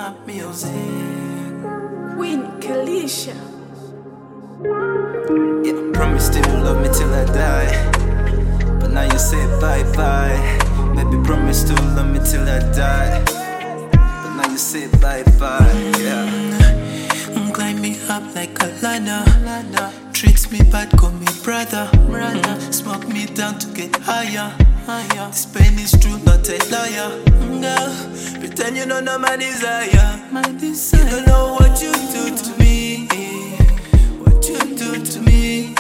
Not music. Queen Kalisha. Yeah, promise to love me till I die. But now you say bye bye. Baby, promise to love me till I die. But now you say bye bye. Yeah. Climb me up like a ladder. Treats me bad, call me brother. Smoke me down to get higher. This pain is true, not a liar. Girl, pretend you don't know my desire. You don't know what you do to me. What you do to me.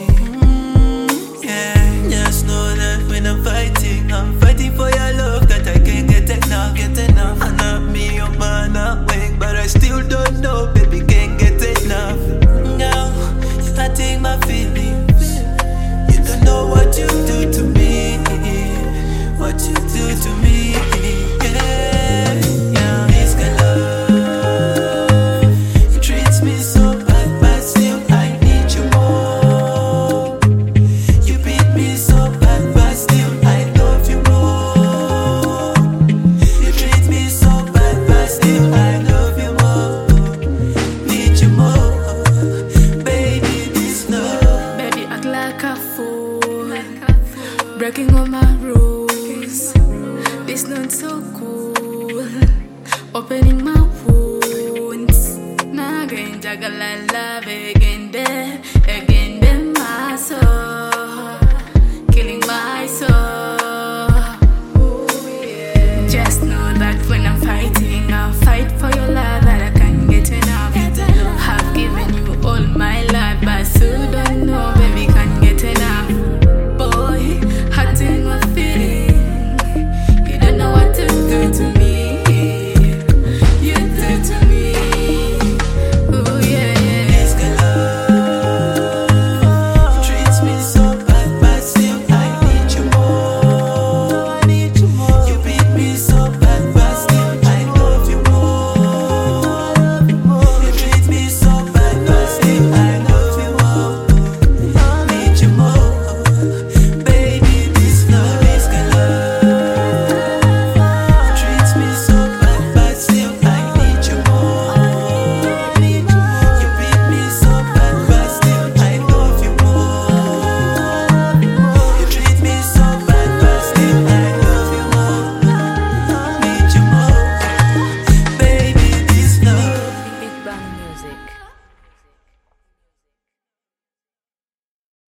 Yeah, just know that when I'm fighting for your love that I can't get enough. And not me, your man awake, but I still don't know, baby, can't get enough. Girl, you can't take my feelings. You don't know what you do to me. What you do to me. Yeah, yeah. This kind of love, it treats me so bad, but still I need you more. You beat me so bad, but still I love you more. You treat me so bad, but still I love you more. Need you more, baby, this love. Baby, act like a fool. Breaking all my rules. This not so cool. Opening my wounds. Now again, juggle and love again there, my soul.